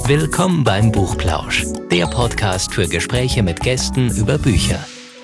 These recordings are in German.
Willkommen beim Buchplausch, der Podcast für Gespräche mit Gästen über Bücher.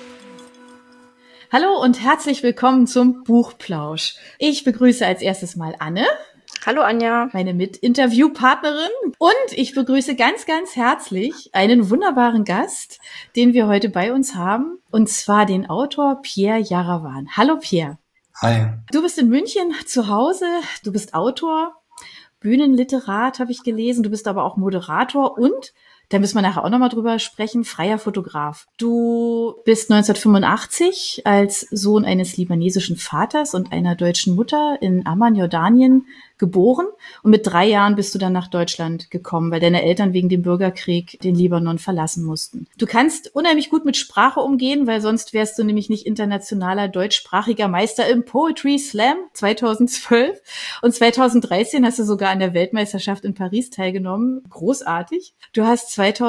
Hallo und herzlich willkommen zum Buchplausch. Ich begrüße als erstes mal Anne. Hallo Anja. Meine Mitinterviewpartnerin. Und ich begrüße ganz, ganz herzlich einen wunderbaren Gast, den wir heute bei uns haben. Und zwar den Autor Pierre Jarawan. Hallo Pierre. Hi. Du bist in München zu Hause. Du bist Autor, Bühnenliterat habe ich gelesen. Du bist aber auch Moderator und, da müssen wir nachher auch nochmal drüber sprechen, freier Fotograf. Du bist 1985 als Sohn eines libanesischen Vaters und einer deutschen Mutter in Amman, Jordanien, geboren. Und mit 3 Jahren bist du dann nach Deutschland gekommen, weil deine Eltern wegen dem Bürgerkrieg den Libanon verlassen mussten. Du kannst unheimlich gut mit Sprache umgehen, weil sonst wärst du nämlich nicht internationaler deutschsprachiger Meister im Poetry Slam 2012. Und 2013 hast du sogar an der Weltmeisterschaft in Paris teilgenommen. Großartig. Du hast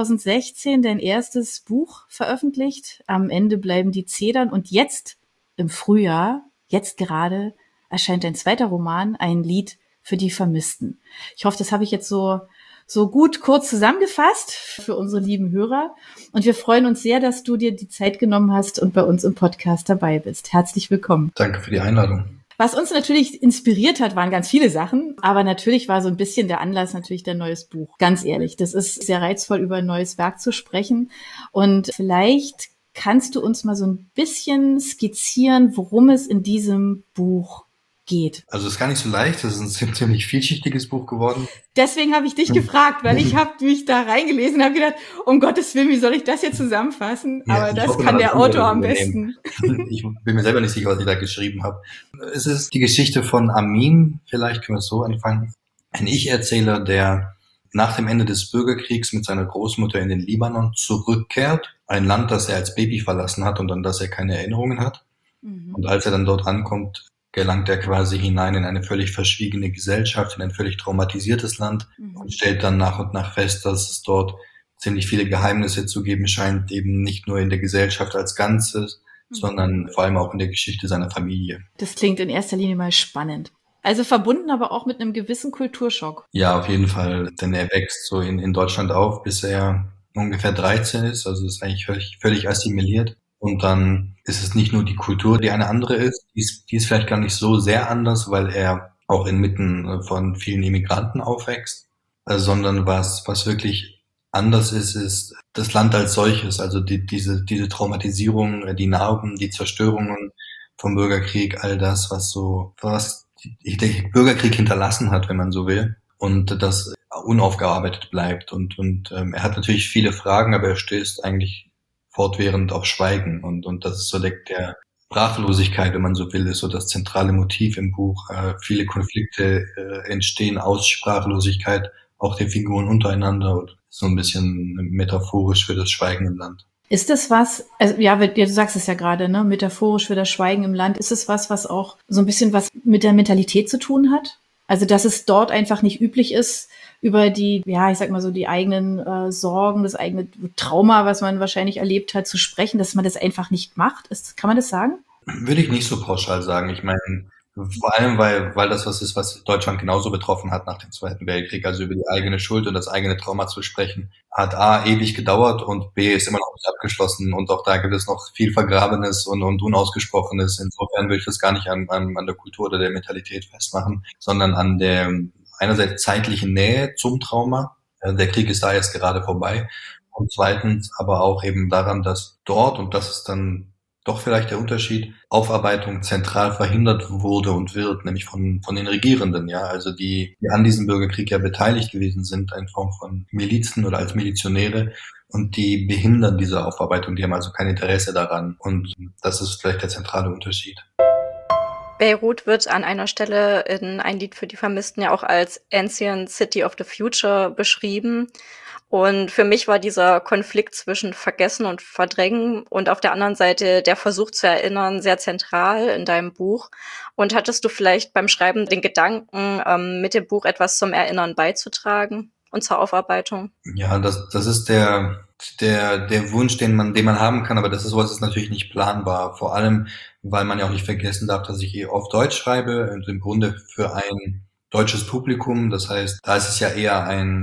2016 dein erstes Buch veröffentlicht. Am Ende bleiben die Zedern. Und jetzt im Frühjahr, jetzt gerade, erscheint dein zweiter Roman, Ein Lied für die Vermissten. Ich hoffe, das habe ich jetzt so gut kurz zusammengefasst für unsere lieben Hörer. Und wir freuen uns sehr, dass du dir die Zeit genommen hast und bei uns im Podcast dabei bist. Herzlich willkommen. Danke für die Einladung. Was uns natürlich inspiriert hat, waren ganz viele Sachen. Aber natürlich war so ein bisschen der Anlass natürlich dein neues Buch. Ganz ehrlich, das ist sehr reizvoll, über ein neues Werk zu sprechen. Und vielleicht kannst du uns mal so ein bisschen skizzieren, worum es in diesem Buch geht. Also es ist gar nicht so leicht, das ist ein ziemlich vielschichtiges Buch geworden. Deswegen habe ich dich gefragt, weil ich habe mich da reingelesen und habe gedacht, um Gottes Willen, wie soll ich das jetzt zusammenfassen? Ja, aber das kann der Autor am besten. Ich bin mir selber nicht sicher, was ich da geschrieben habe. Es ist die Geschichte von Amin, vielleicht können wir es so anfangen. Ein Ich-Erzähler, der nach dem Ende des Bürgerkriegs mit seiner Großmutter in den Libanon zurückkehrt. Ein Land, das er als Baby verlassen hat und an das er keine Erinnerungen hat. Und als er dann dort ankommt, gelangt er quasi hinein in eine völlig verschwiegene Gesellschaft, in ein völlig traumatisiertes Land und stellt dann nach und nach fest, dass es dort ziemlich viele Geheimnisse zu geben scheint, eben nicht nur in der Gesellschaft als Ganzes, sondern vor allem auch in der Geschichte seiner Familie. Das klingt in erster Linie mal spannend. Also verbunden aber auch mit einem gewissen Kulturschock. Ja, auf jeden Fall, denn er wächst so in Deutschland auf, bis er ungefähr 13 ist, also ist eigentlich völlig assimiliert. Und dann ist es nicht nur die Kultur, die eine andere ist, die ist vielleicht gar nicht so sehr anders, weil er auch inmitten von vielen Immigranten aufwächst, sondern was wirklich anders ist das Land als solches, also diese Traumatisierung, die Narben, die Zerstörungen vom Bürgerkrieg, all das, was der Bürgerkrieg hinterlassen hat, wenn man so will, und das unaufgearbeitet bleibt. Und er hat natürlich viele Fragen, aber er stößt eigentlich fortwährend auf Schweigen und das ist so der Sprachlosigkeit, wenn man so will, ist so das zentrale Motiv im Buch. Viele Konflikte entstehen aus Sprachlosigkeit, auch der Figuren untereinander und so ein bisschen metaphorisch für das Schweigen im Land. Ist das was, also ja, du sagst es ja gerade, ne, metaphorisch für das Schweigen im Land, ist es was auch so ein bisschen was mit der Mentalität zu tun hat? Also, dass es dort einfach nicht üblich ist, über die, ja, ich sag mal so, die eigenen Sorgen, das eigene Trauma, was man wahrscheinlich erlebt hat, zu sprechen, dass man das einfach nicht macht. Kann man das sagen? Würde ich nicht so pauschal sagen. Ich meine, vor allem, weil das was ist, was Deutschland genauso betroffen hat nach dem Zweiten Weltkrieg. Also über die eigene Schuld und das eigene Trauma zu sprechen, hat A, ewig gedauert und B, ist immer noch nicht abgeschlossen. Und auch da gibt es noch viel Vergrabenes und Unausgesprochenes. Insofern will ich das gar nicht an der Kultur oder der Mentalität festmachen, sondern an der einerseits zeitlichen Nähe zum Trauma. Der Krieg ist da jetzt gerade vorbei. Und zweitens aber auch eben daran, dass dort, und das ist dann doch vielleicht der Unterschied, Aufarbeitung zentral verhindert wurde und wird, nämlich von den Regierenden, ja, also die an diesem Bürgerkrieg ja beteiligt gewesen sind, in Form von Milizen oder als Milizionäre, und die behindern diese Aufarbeitung, die haben also kein Interesse daran, und das ist vielleicht der zentrale Unterschied. Beirut wird an einer Stelle in Ein Lied für die Vermissten ja auch als Ancient City of the Future beschrieben. Und für mich war dieser Konflikt zwischen Vergessen und Verdrängen und auf der anderen Seite der Versuch zu erinnern sehr zentral in deinem Buch. Und hattest du vielleicht beim Schreiben den Gedanken, mit dem Buch etwas zum Erinnern beizutragen und zur Aufarbeitung? Ja, das ist der Wunsch, den man haben kann, aber das ist sowas, ist natürlich nicht planbar. Vor allem, weil man ja auch nicht vergessen darf, dass ich auf Deutsch schreibe und im Grunde für ein deutsches Publikum. Das heißt, da ist es ja eher ein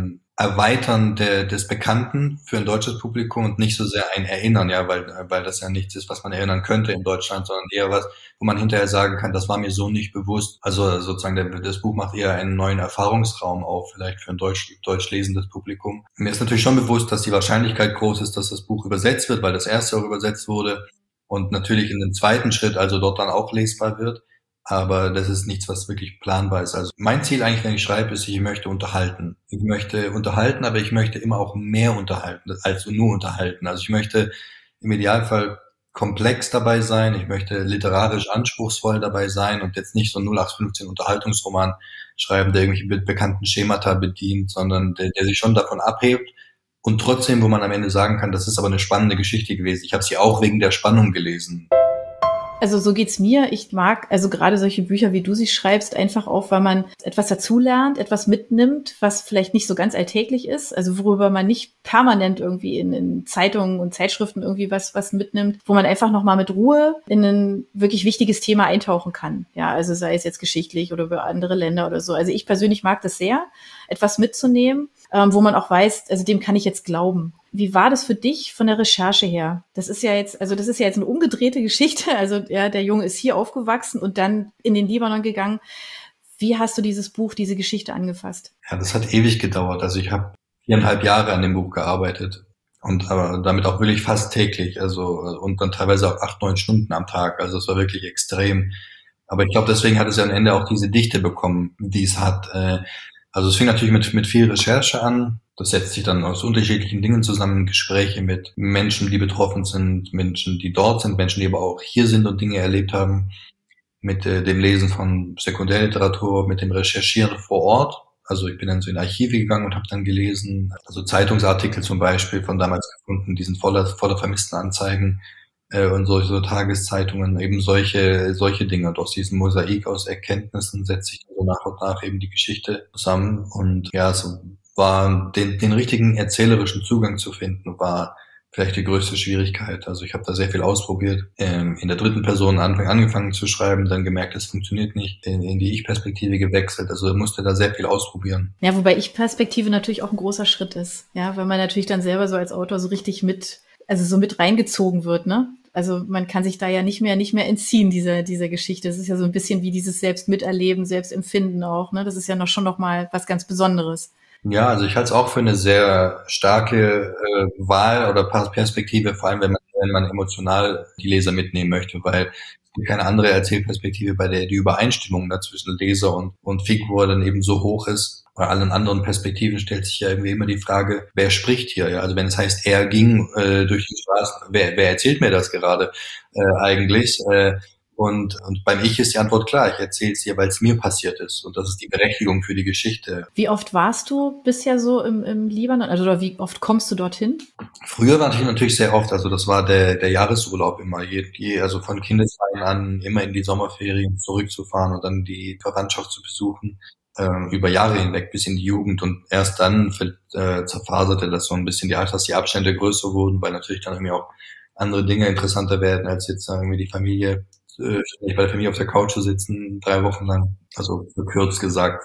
Erweitern des Bekannten für ein deutsches Publikum und nicht so sehr ein Erinnern, ja, weil das ja nichts ist, was man erinnern könnte in Deutschland, sondern eher was, wo man hinterher sagen kann, das war mir so nicht bewusst. Also sozusagen das Buch macht eher einen neuen Erfahrungsraum auf, vielleicht für ein deutsch lesendes Publikum. Mir ist natürlich schon bewusst, dass die Wahrscheinlichkeit groß ist, dass das Buch übersetzt wird, weil das erste auch übersetzt wurde und natürlich in dem zweiten Schritt also dort dann auch lesbar wird. Aber das ist nichts, was wirklich planbar ist. Also mein Ziel eigentlich, wenn ich schreibe, ist, ich möchte unterhalten. Ich möchte unterhalten, aber ich möchte immer auch mehr unterhalten als nur unterhalten. Also ich möchte im Idealfall komplex dabei sein. Ich möchte literarisch anspruchsvoll dabei sein und jetzt nicht so einen 0815 Unterhaltungsroman schreiben, der irgendwelche bekannten Schemata bedient, sondern der sich schon davon abhebt und trotzdem, wo man am Ende sagen kann, das ist aber eine spannende Geschichte gewesen. Ich habe sie auch wegen der Spannung gelesen. Also so geht's mir. Ich mag also gerade solche Bücher, wie du sie schreibst, einfach auch, weil man etwas dazulernt, etwas mitnimmt, was vielleicht nicht so ganz alltäglich ist, also worüber man nicht permanent irgendwie in Zeitungen und Zeitschriften irgendwie was mitnimmt, wo man einfach nochmal mit Ruhe in ein wirklich wichtiges Thema eintauchen kann. Ja, also sei es jetzt geschichtlich oder über andere Länder oder so. Also ich persönlich mag das sehr, etwas mitzunehmen, wo man auch weiß, also dem kann ich jetzt glauben. Wie war das für dich von der Recherche her? Das ist ja jetzt eine umgedrehte Geschichte. Also der Junge ist hier aufgewachsen und dann in den Libanon gegangen. Wie hast du dieses Buch, diese Geschichte angefasst? Ja, das hat ewig gedauert. Also ich habe 4,5 Jahre an dem Buch gearbeitet und aber damit auch wirklich fast täglich. Also und dann teilweise auch 8, 9 Stunden am Tag. Also es war wirklich extrem. Aber ich glaube, deswegen hat es ja am Ende auch diese Dichte bekommen, die es hat. Also es fing natürlich mit viel Recherche an. Das setzt sich dann aus unterschiedlichen Dingen zusammen, Gespräche mit Menschen, die betroffen sind, Menschen, die dort sind, Menschen, die aber auch hier sind und Dinge erlebt haben, mit dem Lesen von Sekundärliteratur, mit dem Recherchieren vor Ort. Also ich bin dann so in Archive gegangen und habe dann gelesen, also Zeitungsartikel zum Beispiel von damals gefunden, die sind voller vermissten Anzeigen und so Tageszeitungen, eben solche Dinge. Und aus diesem Mosaik aus Erkenntnissen setzt sich so nach und nach eben die Geschichte zusammen. Und ja, so war den richtigen erzählerischen Zugang zu finden, war vielleicht die größte Schwierigkeit. Also ich habe da sehr viel ausprobiert, in der dritten Person angefangen zu schreiben, dann gemerkt, es funktioniert nicht, in die Ich-Perspektive gewechselt, also musste da sehr viel ausprobieren. Ja, wobei Ich-Perspektive natürlich auch ein großer Schritt ist, ja, weil man natürlich dann selber so als Autor so richtig mit reingezogen wird, ne? Also man kann sich da ja nicht mehr entziehen, dieser Geschichte. Das ist ja so ein bisschen wie dieses Selbstmiterleben, Selbstempfinden auch, ne? Das ist ja noch mal was ganz Besonderes. Ja, also ich halte es auch für eine sehr starke Wahl oder Perspektive, vor allem wenn man emotional die Leser mitnehmen möchte, weil es gibt keine andere Erzählperspektive, bei der die Übereinstimmung zwischen Leser und Figur dann eben so hoch ist. Bei allen anderen Perspektiven stellt sich ja irgendwie immer die Frage, wer spricht hier? Ja, also wenn es heißt, er ging durch die Straßen, wer erzählt mir das gerade eigentlich? Und beim Ich ist die Antwort klar, ich erzähle es dir, weil es mir passiert ist. Und das ist die Berechtigung für die Geschichte. Wie oft warst du bisher so im Libanon? Also oder wie oft kommst du dorthin? Früher war ich natürlich sehr oft, also das war der Jahresurlaub immer, also von Kindesbeinen an immer in die Sommerferien zurückzufahren und dann die Verwandtschaft zu besuchen, über Jahre hinweg bis in die Jugend. Und erst dann zerfaserte das so ein bisschen, als die Abstände größer wurden, weil natürlich dann irgendwie auch andere Dinge interessanter werden, als jetzt irgendwie die Familie, ständig bei der Familie auf der Couch zu sitzen, 3 Wochen lang, also verkürzt gesagt,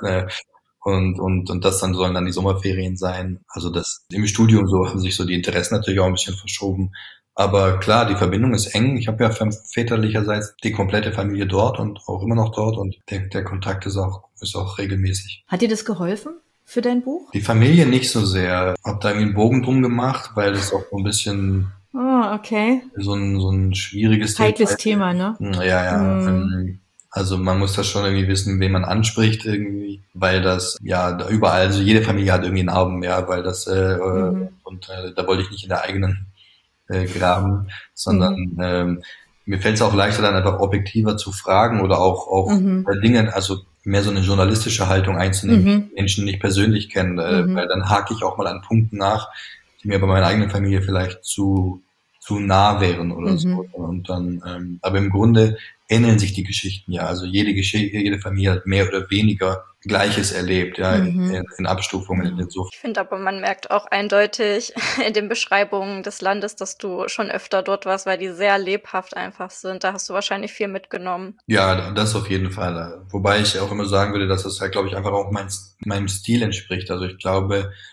und das dann sollen dann die Sommerferien sein. Also das im Studium so haben sich so die Interessen natürlich auch ein bisschen verschoben. Aber klar, die Verbindung ist eng. Ich habe ja väterlicherseits die komplette Familie dort und auch immer noch dort und der Kontakt ist auch regelmäßig. Hat dir das geholfen für dein Buch? Die Familie nicht so sehr. Hab da irgendwie einen Bogen drum gemacht, weil das auch so ein bisschen okay. So ein schwieriges heikles Thema, ne? Ja. Also man muss das schon irgendwie wissen, wen man anspricht irgendwie, weil das ja da überall, also jede Familie hat irgendwie Narben, ja, weil das und da wollte ich nicht in der eigenen graben, sondern mir fällt es auch leichter, dann einfach objektiver zu fragen oder auch Dinge, also mehr so eine journalistische Haltung einzunehmen, die Menschen nicht persönlich kennen, weil dann hake ich auch mal an Punkten nach, die mir bei meiner eigenen Familie vielleicht zu nah wären oder so. Und dann, aber im Grunde ähneln sich die Geschichten ja. Also jede Familie hat mehr oder weniger Gleiches erlebt, ja, in Abstufungen. So. Ich finde aber, man merkt auch eindeutig in den Beschreibungen des Landes, dass du schon öfter dort warst, weil die sehr lebhaft einfach sind. Da hast du wahrscheinlich viel mitgenommen. Ja, das auf jeden Fall. Wobei ich auch immer sagen würde, dass das halt, glaube ich, einfach auch meinem Stil entspricht. Also ich glaube,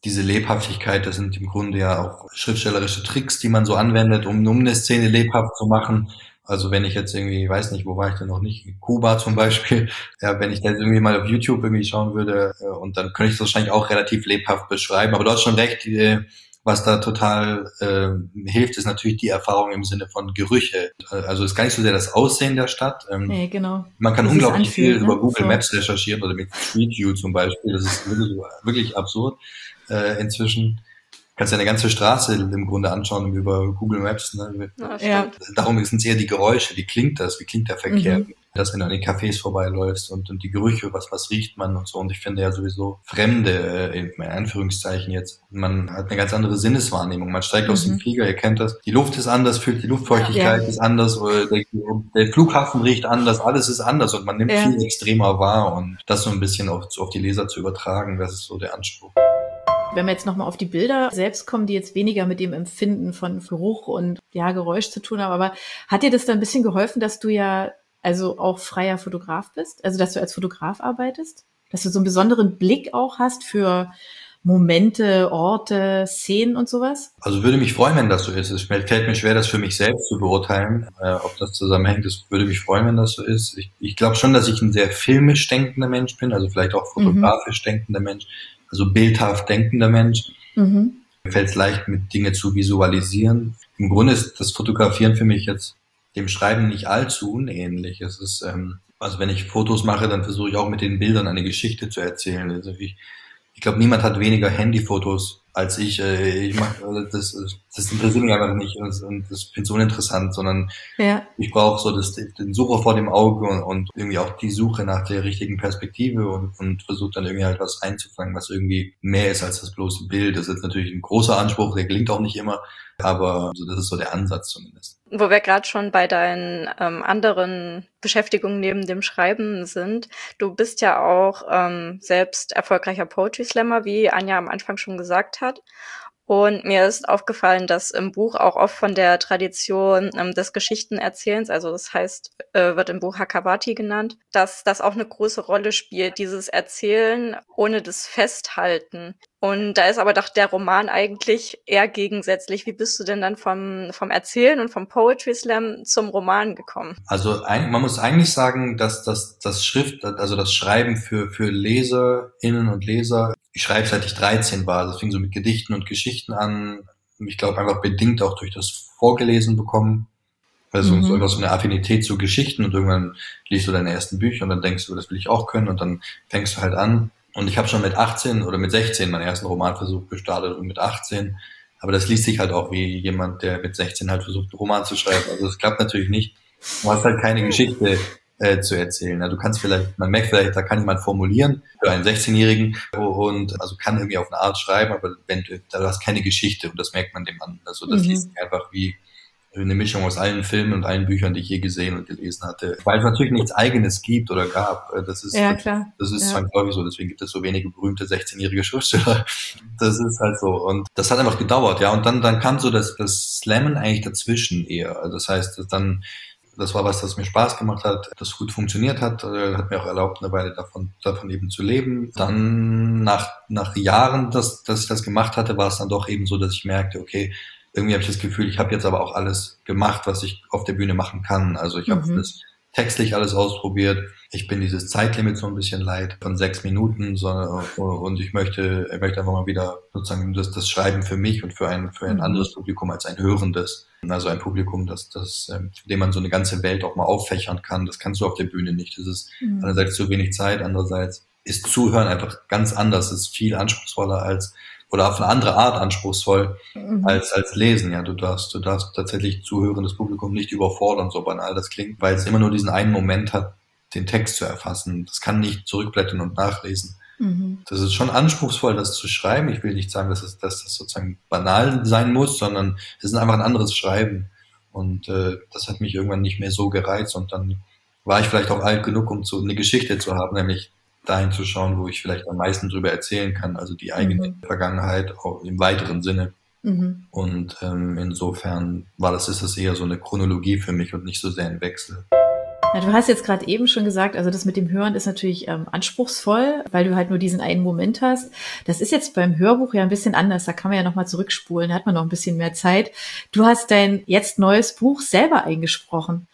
diese Lebhaftigkeit, das sind im Grunde ja auch schriftstellerische Tricks, die man so anwendet, um eine Szene lebhaft zu machen. Also wenn ich jetzt irgendwie, weiß nicht, wo war ich denn noch nicht, in Kuba zum Beispiel, ja, wenn ich da jetzt irgendwie mal auf YouTube irgendwie schauen würde, und dann könnte ich es wahrscheinlich auch relativ lebhaft beschreiben. Aber du hast schon recht, was da total hilft, ist natürlich die Erfahrung im Sinne von Gerüche. Also es ist gar nicht so sehr das Aussehen der Stadt. Nee, genau. Man kann Wie es unglaublich anfühlt, viel ne? über Google So. Maps recherchieren oder mit Street View zum Beispiel. Das ist wirklich absurd. Inzwischen kannst du eine ganze Straße im Grunde anschauen über Google Maps. Ne? Ja, Ja. stimmt. Darum sind es eher die Geräusche, wie klingt der Verkehr, Mhm. dass wenn du an den Cafés vorbeiläufst und die Gerüche, was riecht man und so. Und ich finde ja sowieso Fremde, in Anführungszeichen jetzt, man hat eine ganz andere Sinneswahrnehmung. Man steigt aus dem Flieger, ihr kennt das, die Luft ist anders, die Luftfeuchtigkeit Ja. ist anders, oder der Flughafen riecht anders, alles ist anders und man nimmt Ja. viel extremer wahr und das so ein bisschen auf die Leser zu übertragen, das ist so der Anspruch. Wenn wir jetzt nochmal auf die Bilder selbst kommen, die jetzt weniger mit dem Empfinden von Geruch und ja, Geräusch zu tun haben, aber hat dir das dann ein bisschen geholfen, dass du ja also auch freier Fotograf bist? Also dass du als Fotograf arbeitest? Dass du so einen besonderen Blick auch hast für Momente, Orte, Szenen und sowas? Also würde mich freuen, wenn das so ist. Es fällt mir schwer, das für mich selbst zu beurteilen, ob das zusammenhängt. Es würde mich freuen, wenn das so ist. Ich glaube schon, dass ich ein sehr filmisch denkender Mensch bin, also vielleicht auch fotografisch denkender Mensch, also bildhaft denkender Mensch. Mhm. Mir fällt es leicht, mit Dinge zu visualisieren. Im Grunde ist das Fotografieren für mich jetzt dem Schreiben nicht allzu unähnlich. Es ist, also wenn ich Fotos mache, dann versuche ich auch mit den Bildern eine Geschichte zu erzählen. Also ich glaube, niemand hat weniger Handyfotos als ich. Ich mache das interessiert mich einfach nicht und das finde ich so uninteressant, sondern Ja. ich brauche so den Sucher vor dem Auge und irgendwie auch die Suche nach der richtigen Perspektive und versuche dann irgendwie halt was einzufangen, was irgendwie mehr ist als das bloße Bild. Das ist jetzt natürlich ein großer Anspruch, der gelingt auch nicht immer, aber also das ist so der Ansatz zumindest. Wo wir gerade schon bei deinen anderen Beschäftigungen neben dem Schreiben sind, du bist ja auch selbst erfolgreicher Poetry Slammer, wie Anja am Anfang schon gesagt hat. Und mir ist aufgefallen, dass im Buch auch oft von der Tradition des Geschichtenerzählens, also das heißt, wird im Buch Hakawati genannt, dass das auch eine große Rolle spielt, dieses Erzählen ohne das Festhalten. Und da ist aber doch der Roman eigentlich eher gegensätzlich. Wie bist du denn dann vom Erzählen und vom Poetry Slam zum Roman gekommen? Also man muss eigentlich sagen, dass das Schreiben für LeserInnen und Leser, ich schreibe seit ich 13 war, das fing so mit Gedichten und Geschichten an. Ich glaube einfach bedingt auch durch das Vorgelesen bekommen. Also so eine Affinität zu Geschichten und irgendwann liest du deine ersten Bücher und dann denkst du, das will ich auch können und dann fängst du halt an. Und ich habe schon mit 18 oder mit 16 meinen ersten Romanversuch gestartet und mit 18. Aber das liest sich halt auch wie jemand, der mit 16 halt versucht, einen Roman zu schreiben. Also das klappt natürlich nicht. Du hast halt keine Geschichte zu erzählen. Ja, du kannst vielleicht, man merkt vielleicht, da kann jemand formulieren für einen 16-Jährigen und also kann irgendwie auf eine Art schreiben, aber du hast keine Geschichte und das merkt man dem an. Also das liest sich einfach wie eine Mischung aus allen Filmen und allen Büchern, die ich je gesehen und gelesen hatte. Weil es natürlich nichts Eigenes gibt oder gab. Das ist, Ja, klar. Das ist Ja. zwangsläufig so. Deswegen gibt es so wenige berühmte 16-jährige Schriftsteller. Das ist halt so. Und das hat einfach gedauert, ja. Und dann kam so das Slammen eigentlich dazwischen eher. Also das heißt, das war was, das mir Spaß gemacht hat, das gut funktioniert hat mir auch erlaubt, eine Weile davon eben zu leben. Dann nach Jahren, dass ich das gemacht hatte, war es dann doch eben so, dass ich merkte, okay, irgendwie habe ich das Gefühl, ich habe jetzt aber auch alles gemacht, was ich auf der Bühne machen kann. Also ich habe das textlich alles ausprobiert. Ich bin dieses Zeitlimit so ein bisschen leid von 6 Minuten, und ich möchte einfach mal wieder sozusagen das Schreiben für mich und für ein anderes Publikum als ein hörendes. Also ein Publikum, dem man so eine ganze Welt auch mal auffächern kann. Das kannst du auf der Bühne nicht. Das ist einerseits zu wenig Zeit, andererseits ist Zuhören einfach ganz anders. Es ist viel anspruchsvoller oder auf eine andere Art anspruchsvoll als Lesen. Ja, du darfst tatsächlich zuhörendes Publikum nicht überfordern, so banal das klingt, weil es immer nur diesen einen Moment hat, den Text zu erfassen. Das kann nicht zurückblättern und nachlesen. Das ist schon anspruchsvoll, das zu schreiben. Ich will nicht sagen, dass das sozusagen banal sein muss, sondern es ist einfach ein anderes Schreiben. Und das hat mich irgendwann nicht mehr so gereizt. Und dann war ich vielleicht auch alt genug, um eine Geschichte zu haben, nämlich dahin zu schauen, wo ich vielleicht am meisten drüber erzählen kann, also die eigene Vergangenheit auch im weiteren Sinne. Und insofern ist das eher so eine Chronologie für mich und nicht so sehr ein Wechsel. Na, du hast jetzt gerade eben schon gesagt, also das mit dem Hören ist natürlich anspruchsvoll, weil du halt nur diesen einen Moment hast. Das ist jetzt beim Hörbuch ja ein bisschen anders. Da kann man ja nochmal zurückspulen, da hat man noch ein bisschen mehr Zeit. Du hast dein jetzt neues Buch selber eingesprochen.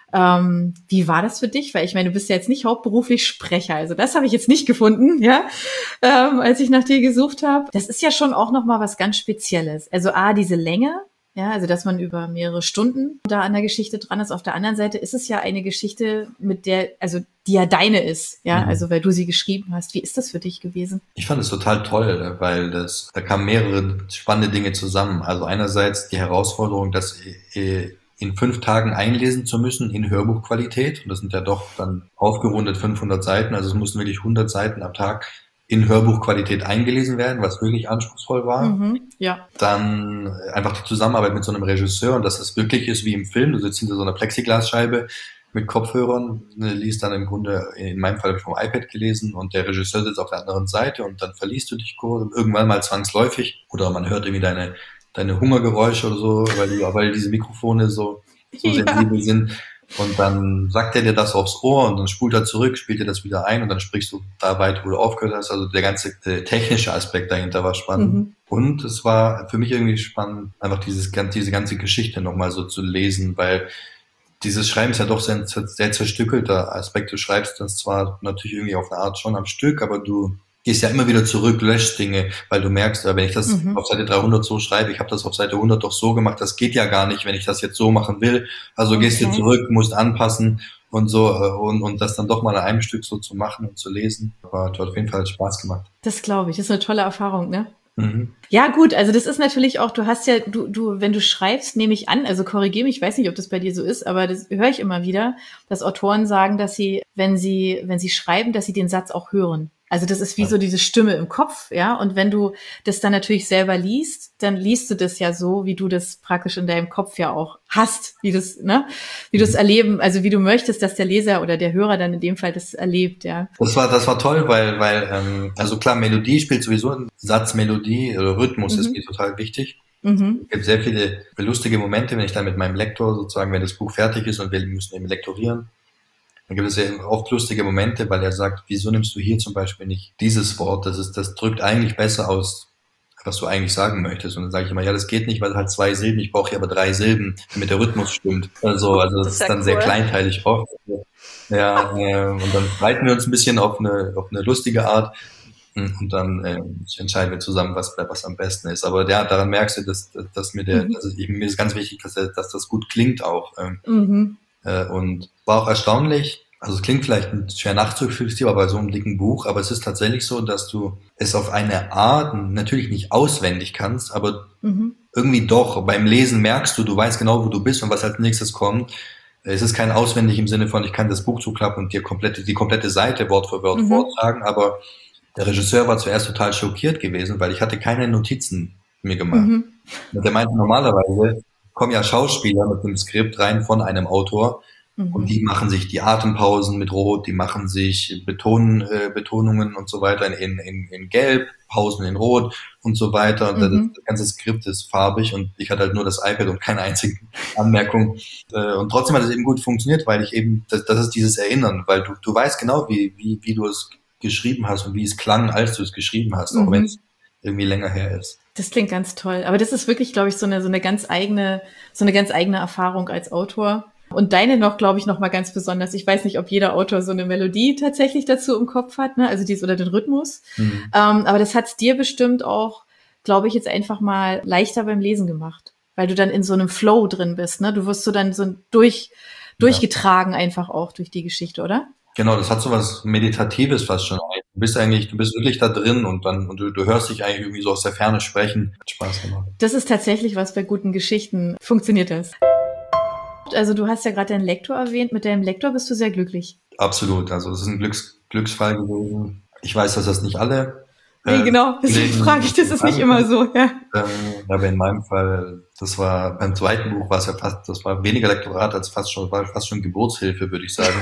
Wie war das für dich? Weil ich meine, du bist ja jetzt nicht hauptberuflich Sprecher. Also das habe ich jetzt nicht gefunden, ja, als ich nach dir gesucht habe. Das ist ja schon auch nochmal was ganz Spezielles. Also diese Länge. Ja, also dass man über mehrere Stunden da an der Geschichte dran ist. Auf der anderen Seite ist es ja eine Geschichte, die ja deine ist, ja, also weil du sie geschrieben hast. Wie ist das für dich gewesen? Ich fand es total toll, weil da kamen mehrere spannende Dinge zusammen. Also einerseits die Herausforderung, das in 5 Tagen einlesen zu müssen in Hörbuchqualität. Und das sind ja doch dann aufgerundet 500 Seiten. Also es mussten wirklich 100 Seiten am Tag in Hörbuchqualität eingelesen werden, was wirklich anspruchsvoll war. Ja. Dann einfach die Zusammenarbeit mit so einem Regisseur und dass es wirklich ist wie im Film. Du sitzt hinter so einer Plexiglasscheibe mit Kopfhörern, liest dann im Grunde, in meinem Fall habe ich vom iPad gelesen und der Regisseur sitzt auf der anderen Seite und dann verliest du dich irgendwann mal zwangsläufig oder man hört irgendwie deine Hungergeräusche oder so, weil diese Mikrofone so sensibel sind. Und dann sagt er dir das aufs Ohr und dann spult er zurück, spielt dir das wieder ein und dann sprichst du da weiter, wo du aufgehört hast. Also der ganze technische Aspekt dahinter war spannend. Und es war für mich irgendwie spannend, einfach diese ganze Geschichte nochmal so zu lesen, weil dieses Schreiben ist ja doch sehr zerstückelter Aspekt. Du schreibst das zwar natürlich irgendwie auf eine Art schon am Stück, aber du gehst ja immer wieder zurück, löscht Dinge, weil du merkst, wenn ich das auf Seite 300 so schreibe, ich habe das auf Seite 100 doch so gemacht, das geht ja gar nicht, wenn ich das jetzt so machen will. Also gehst du zurück, musst anpassen und so und das dann doch mal an einem Stück so zu machen und zu lesen, hat auf jeden Fall Spaß gemacht. Das glaube ich, das ist eine tolle Erfahrung, ne? Ja gut, also das ist natürlich auch, du hast ja, wenn du schreibst, nehme ich an, also korrigiere mich, ich weiß nicht, ob das bei dir so ist, aber das höre ich immer wieder, dass Autoren sagen, dass sie, wenn sie schreiben, dass sie den Satz auch hören. Also das ist wie so diese Stimme im Kopf, ja. Und wenn du das dann natürlich selber liest, dann liest du das ja so, wie du das praktisch in deinem Kopf ja auch hast, wie du es erleben, also wie du möchtest, dass der Leser oder der Hörer dann in dem Fall das erlebt, ja. Das war toll, weil also klar, Melodie spielt sowieso eine Satzmelodie oder Rhythmus ist mir total wichtig. Es gibt sehr viele lustige Momente, wenn ich dann mit meinem Lektor sozusagen, wenn das Buch fertig ist und wir müssen eben lektorieren. Dann gibt es ja oft lustige Momente, weil er sagt, wieso nimmst du hier zum Beispiel nicht dieses Wort? Das drückt eigentlich besser aus, was du eigentlich sagen möchtest. Und dann sage ich immer, ja, das geht nicht, weil es halt 2 Silben, ich brauche hier aber 3 Silben, damit der Rhythmus stimmt. Also das ist dann cool. Sehr kleinteilig oft. Ja, und dann streiten wir uns ein bisschen auf eine lustige Art. Und dann entscheiden wir zusammen, was am besten ist. Aber ja, daran merkst du, dass mir ist ganz wichtig, dass das gut klingt auch. Und war auch erstaunlich, also es klingt vielleicht schwer nachzuvollziehen, aber bei so einem dicken Buch, aber es ist tatsächlich so, dass du es auf eine Art natürlich nicht auswendig kannst, aber irgendwie doch. Beim Lesen merkst du weißt genau, wo du bist und was als nächstes kommt. Es ist kein auswendig im Sinne von, ich kann das Buch zuklappen und dir die komplette Seite Wort für Wort vortragen, aber der Regisseur war zuerst total schockiert gewesen, weil ich hatte keine Notizen mir gemacht. Und der meinte, normalerweise kommen ja Schauspieler mit einem Skript rein von einem Autor und die machen sich die Atempausen mit Rot, die machen sich Betonungen und so weiter in Gelb, Pausen in Rot und so weiter. Und das ganze Skript ist farbig und ich hatte halt nur das iPad und keine einzige Anmerkung. Und trotzdem hat es eben gut funktioniert, weil ich eben, das ist dieses Erinnern, weil du weißt genau, wie du es geschrieben hast und wie es klang, als du es geschrieben hast, auch wenn es irgendwie länger her ist. Das klingt ganz toll. Aber das ist wirklich, glaube ich, so eine ganz eigene Erfahrung als Autor. Und deine noch, glaube ich, noch mal ganz besonders. Ich weiß nicht, ob jeder Autor so eine Melodie tatsächlich dazu im Kopf hat, ne? Also oder den Rhythmus. Aber das hat's dir bestimmt auch, glaube ich, jetzt einfach mal leichter beim Lesen gemacht, weil du dann in so einem Flow drin bist, ne? Du wirst so dann so durchgetragen einfach auch durch die Geschichte, oder? Genau, das hat so was Meditatives fast schon. Du bist wirklich da drin und du hörst dich eigentlich irgendwie so aus der Ferne sprechen. Hat Spaß gemacht. Das ist tatsächlich was bei guten Geschichten. Funktioniert das? Also du hast ja gerade deinen Lektor erwähnt. Mit deinem Lektor bist du sehr glücklich. Absolut. Also es ist ein Glücksfall gewesen. Ich weiß, dass das nicht alle nee, genau. Deswegen frage ich, das ist nicht immer so. Ja. Aber in meinem Fall, das war beim zweiten Buch, das war weniger Lektorat als fast schon Geburtshilfe, würde ich sagen.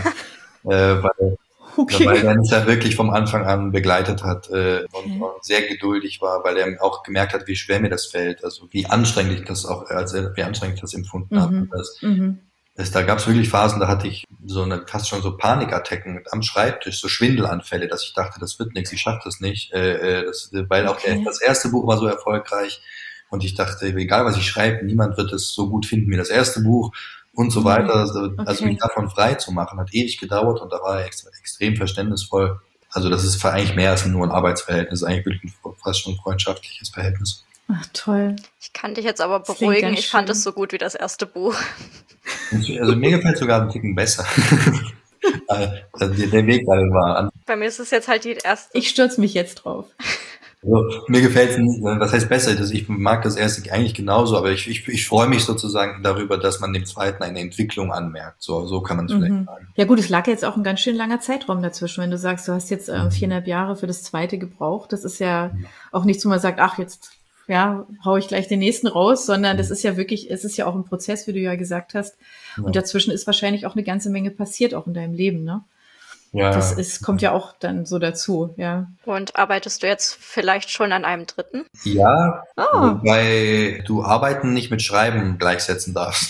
Weil er mich ja wirklich vom Anfang an begleitet hat und sehr geduldig war, weil er auch gemerkt hat, wie schwer mir das fällt, also wie anstrengend ich das empfunden habe. Da gab es wirklich Phasen, da hatte ich fast schon so Panikattacken am Schreibtisch, so Schwindelanfälle, dass ich dachte, das wird nichts, ich schaffe das nicht, weil auch das erste Buch war so erfolgreich und ich dachte, egal was ich schreibe, niemand wird es so gut finden wie das erste Buch und so weiter. Also mich davon frei zu machen, hat ewig gedauert und da war er extrem verständnisvoll. Also das ist eigentlich mehr als nur ein Arbeitsverhältnis, eigentlich wirklich fast schon ein freundschaftliches Verhältnis. Ach, toll. Ich kann dich jetzt aber beruhigen, ich fand es so gut wie das erste Buch. Also mir gefällt es sogar ein Ticken besser. Also der Weg dahin war. Bei mir ist es jetzt halt die erste. Ich stürze mich jetzt drauf. Also, mir gefällt es nicht, was heißt besser? Ich mag das erste eigentlich genauso, aber ich freue mich sozusagen darüber, dass man dem zweiten eine Entwicklung anmerkt. So kann man es vielleicht sagen. Ja gut, es lag jetzt auch ein ganz schön langer Zeitraum dazwischen. Wenn du sagst, du hast jetzt 4,5 Jahre für das zweite gebraucht, das ist ja auch nichts, wo man sagt, ach jetzt hau ich gleich den nächsten raus, sondern das ist ja wirklich, es ist ja auch ein Prozess, wie du ja gesagt hast. Ja. Und dazwischen ist wahrscheinlich auch eine ganze Menge passiert, auch in deinem Leben, ne? Ja. Kommt ja auch dann so dazu, ja. Und arbeitest du jetzt vielleicht schon an einem dritten? Ja, wobei du Arbeiten nicht mit Schreiben gleichsetzen darfst,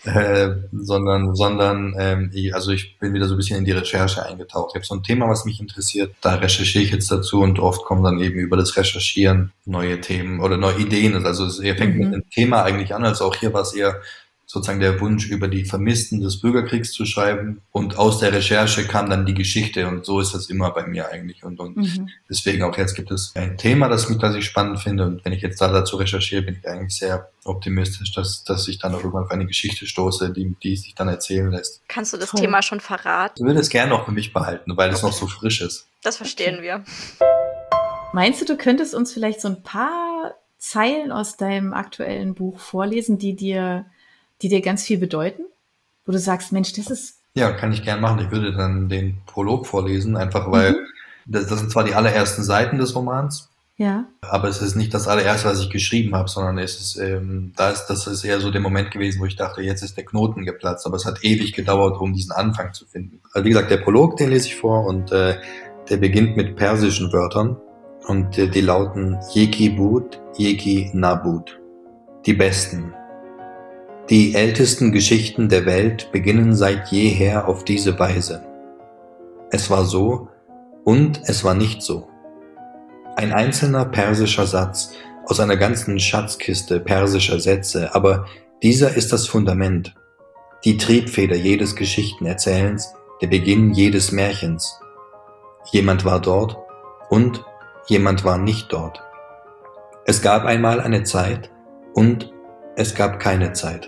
sondern ich bin wieder so ein bisschen in die Recherche eingetaucht. Ich habe so ein Thema, was mich interessiert, da recherchiere ich jetzt dazu und oft kommen dann eben über das Recherchieren neue Themen oder neue Ideen. Also es fängt mit dem Thema eigentlich an, also auch hier war es eher sozusagen der Wunsch, über die Vermissten des Bürgerkriegs zu schreiben. Und aus der Recherche kam dann die Geschichte. Und so ist das immer bei mir eigentlich. Und deswegen auch jetzt gibt es ein Thema, das ich spannend finde. Und wenn ich jetzt dazu recherchiere, bin ich eigentlich sehr optimistisch, dass ich dann auch irgendwann auf eine Geschichte stoße, die sich dann erzählen lässt. Kannst du das Thema schon verraten? Ich würde es gerne noch für mich behalten, weil es noch so frisch ist. Das verstehen wir. Meinst du könntest uns vielleicht so ein paar Zeilen aus deinem aktuellen Buch vorlesen, die dir ganz viel bedeuten? Wo du sagst, Mensch, das ist... Ja, kann ich gern machen. Ich würde dann den Prolog vorlesen, einfach weil das sind zwar die allerersten Seiten des Romans, aber es ist nicht das allererste, was ich geschrieben habe, sondern das ist eher so der Moment gewesen, wo ich dachte, jetzt ist der Knoten geplatzt, aber es hat ewig gedauert, um diesen Anfang zu finden. Also wie gesagt, der Prolog, den lese ich vor und der beginnt mit persischen Wörtern und die lauten Yeki Bud, Yeki Nabud. Die besten. Die ältesten Geschichten der Welt beginnen seit jeher auf diese Weise. Es war so und es war nicht so. Ein einzelner persischer Satz aus einer ganzen Schatzkiste persischer Sätze, aber dieser ist das Fundament, die Triebfeder jedes Geschichtenerzählens, der Beginn jedes Märchens. Jemand war dort und jemand war nicht dort. Es gab einmal eine Zeit und es gab keine Zeit.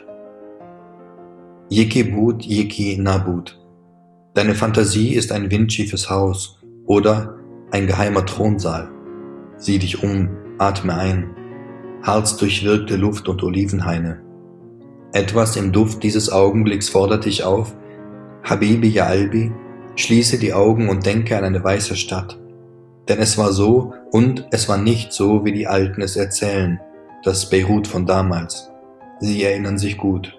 Yeki Bud, Yeki Nabud. Deine Fantasie ist ein windschiefes Haus oder ein geheimer Thronsaal. Sieh dich um, atme ein. Harzdurchwirkte Luft und Olivenhaine. Etwas im Duft dieses Augenblicks fordert dich auf. Habibi ya Albi, schließe die Augen und denke an eine weiße Stadt. Denn es war so und es war nicht so, wie die Alten es erzählen. Das Beirut von damals. Sie erinnern sich gut.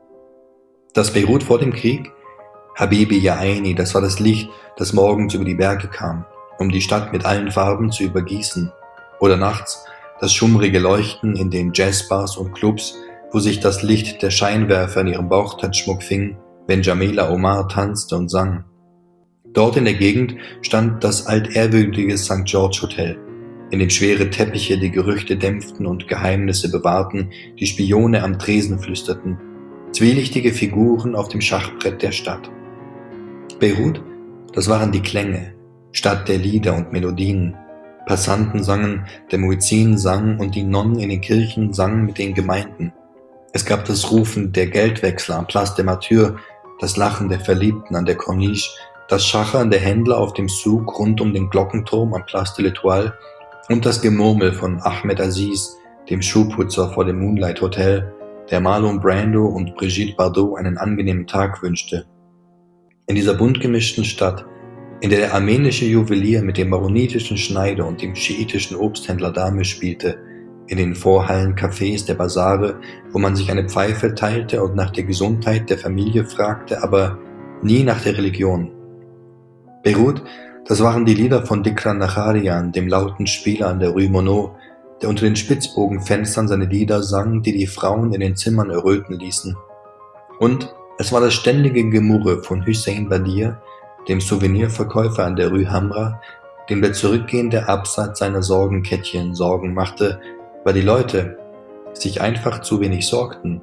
Das Beirut vor dem Krieg? Habibi ya Aini, das war das Licht, das morgens über die Berge kam, um die Stadt mit allen Farben zu übergießen. Oder nachts das schummrige Leuchten in den Jazzbars und Clubs, wo sich das Licht der Scheinwerfer in ihrem Bauchtanzschmuck fing, wenn Jamila Omar tanzte und sang. Dort in der Gegend stand das altehrwürdige St. George Hotel, in dem schwere Teppiche die Gerüchte dämpften und Geheimnisse bewahrten, die Spione am Tresen flüsterten, zwielichtige Figuren auf dem Schachbrett der Stadt. Beirut, das waren die Klänge, Stadt der Lieder und Melodien. Passanten sangen, der Muezzin sang und die Nonnen in den Kirchen sangen mit den Gemeinden. Es gab das Rufen der Geldwechsler am Place des Martyrs, das Lachen der Verliebten an der Corniche, das Schachern der Händler auf dem Souk rund um den Glockenturm am Place de l'Étoile und das Gemurmel von Ahmed Aziz, dem Schuhputzer vor dem Moonlight Hotel, der Marlon Brando und Brigitte Bardot einen angenehmen Tag wünschte. In dieser bunt gemischten Stadt, in der armenische Juwelier mit dem maronitischen Schneider und dem schiitischen Obsthändler Dame spielte, in den Vorhallen Cafés der Basare, wo man sich eine Pfeife teilte und nach der Gesundheit der Familie fragte, aber nie nach der Religion. Beirut, das waren die Lieder von Dikran Nacharian, dem lauten Spieler an der Rue Monod, der unter den Spitzbogenfenstern seine Lieder sang, die die Frauen in den Zimmern erröten ließen. Und Es war das ständige Gemurre von Hüseyin Badir, dem Souvenirverkäufer an der Rue Hamra, dem der zurückgehende Absatz seiner Sorgenkettchen Sorgen machte, weil die Leute sich einfach zu wenig sorgten.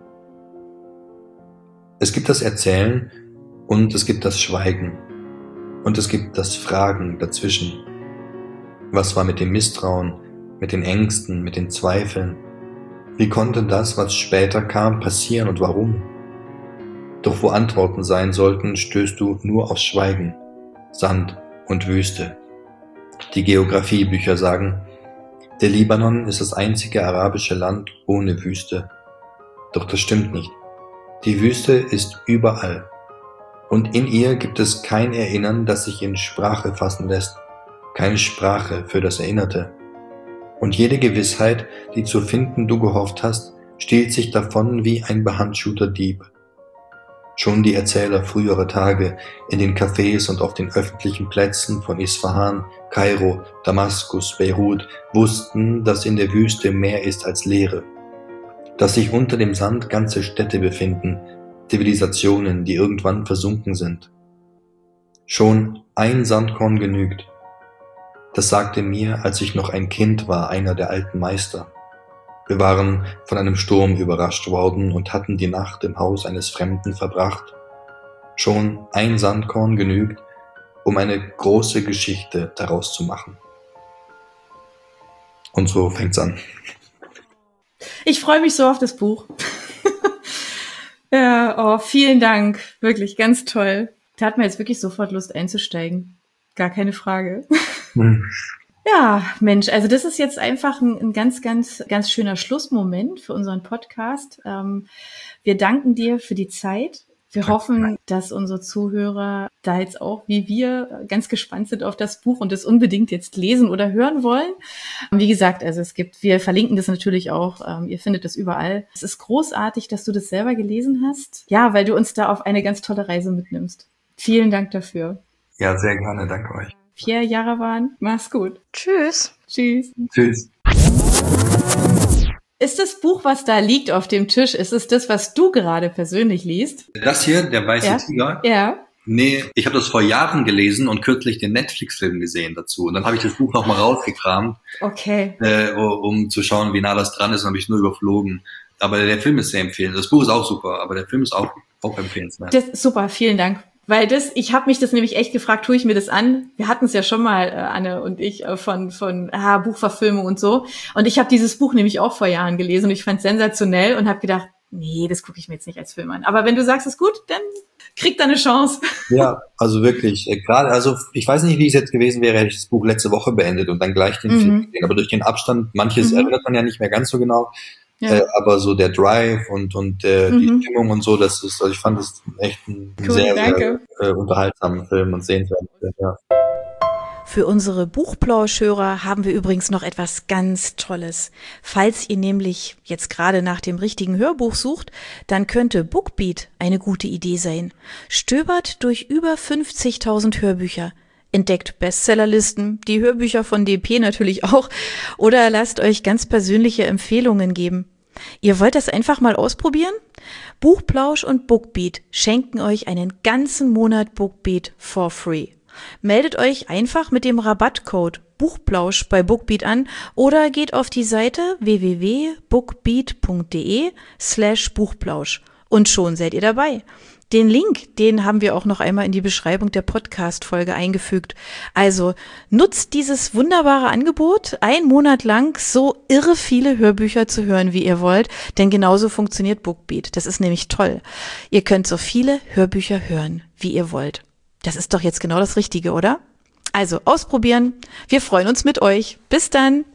Es gibt das Erzählen und es gibt das Schweigen und es gibt das Fragen dazwischen. Was war mit dem Misstrauen, mit den Ängsten, mit den Zweifeln? Wie konnte das, was später kam, passieren und warum? Doch wo Antworten sein sollten, stößt du nur auf Schweigen, Sand und Wüste. Die Geografiebücher sagen, der Libanon ist das einzige arabische Land ohne Wüste. Doch das stimmt nicht. Die Wüste ist überall. Und in ihr gibt es kein Erinnern, das sich in Sprache fassen lässt. Keine Sprache für das Erinnerte. Und jede Gewissheit, die zu finden du gehofft hast, stiehlt sich davon wie ein behandschuhter Dieb. Schon die Erzähler früherer Tage in den Cafés und auf den öffentlichen Plätzen von Isfahan, Kairo, Damaskus, Beirut wussten, dass in der Wüste mehr ist als Leere. Dass sich unter dem Sand ganze Städte befinden, Zivilisationen, die irgendwann versunken sind. Schon ein Sandkorn genügt. Das sagte mir, als ich noch ein Kind war, einer der alten Meister. Wir waren von einem Sturm überrascht worden und hatten die Nacht im Haus eines Fremden verbracht. Schon ein Sandkorn genügt, um eine große Geschichte daraus zu machen. Und so fängt's an. Ich freue mich so auf das Buch. Ja, oh, vielen Dank. Wirklich ganz toll. Da hat mir jetzt wirklich sofort Lust einzusteigen. Gar keine Frage. Ja, Mensch, also das ist jetzt einfach ein ganz, ganz, ganz schöner Schlussmoment für unseren Podcast. Wir danken dir für die Zeit. Wir hoffen, dass unsere Zuhörer da jetzt auch, wie wir, ganz gespannt sind auf das Buch und es unbedingt jetzt lesen oder hören wollen. Wie gesagt, also wir verlinken das natürlich auch. Ihr findet es überall. Es ist großartig, dass du das selber gelesen hast. Ja, weil du uns da auf eine ganz tolle Reise mitnimmst. Vielen Dank dafür. Ja, sehr gerne. Danke euch. Pierre Jarawan, mach's gut. Tschüss. Tschüss. Tschüss. Ist das Buch, was da liegt auf dem Tisch, ist es das, was du gerade persönlich liest? Das hier, der weiße Tiger? Ja. Nee, ich habe das vor Jahren gelesen und kürzlich den Netflix-Film gesehen dazu. Und dann habe ich das Buch nochmal rausgekramt, okay, um zu schauen, wie nah das dran ist. Und habe ich nur überflogen. Aber der Film ist sehr empfehlenswert. Das Buch ist auch super, aber der Film ist auch empfehlenswert. Super, vielen Dank. Weil ich habe mich das nämlich echt gefragt, tue ich mir das an? Wir hatten es ja schon mal, Anne und ich, von Buchverfilmung und so. Und ich habe dieses Buch nämlich auch vor Jahren gelesen und ich fand es sensationell und habe gedacht, nee, das gucke ich mir jetzt nicht als Film an. Aber wenn du sagst, es ist gut, dann kriegt er eine Chance. Ja, also wirklich. Gerade, also ich weiß nicht, wie es jetzt gewesen wäre, hätte ich das Buch letzte Woche beendet und dann gleich den Film gesehen. Aber durch den Abstand, manches erinnert man ja nicht mehr ganz so genau. Ja. Aber so der Drive und die Stimmung und so, das ist, also ich fand es echt ein sehr unterhaltsamen Film und sehenswerten Film, ja. Für unsere Buchplauschhörer haben wir übrigens noch etwas ganz Tolles. Falls ihr nämlich jetzt gerade nach dem richtigen Hörbuch sucht, dann könnte Bookbeat eine gute Idee sein. Stöbert durch über 50.000 Hörbücher. Entdeckt Bestsellerlisten, die Hörbücher von DP natürlich auch, oder lasst euch ganz persönliche Empfehlungen geben. Ihr wollt das einfach mal ausprobieren? Buchplausch und Bookbeat schenken euch einen ganzen Monat Bookbeat for free. Meldet euch einfach mit dem Rabattcode Buchplausch bei Bookbeat an oder geht auf die Seite www.bookbeat.de/Buchplausch und schon seid ihr dabei. Den Link, den haben wir auch noch einmal in die Beschreibung der Podcast-Folge eingefügt. Also nutzt dieses wunderbare Angebot, einen Monat lang so irre viele Hörbücher zu hören, wie ihr wollt, denn genauso funktioniert Bookbeat. Das ist nämlich toll. Ihr könnt so viele Hörbücher hören, wie ihr wollt. Das ist doch jetzt genau das Richtige, oder? Also ausprobieren. Wir freuen uns mit euch. Bis dann.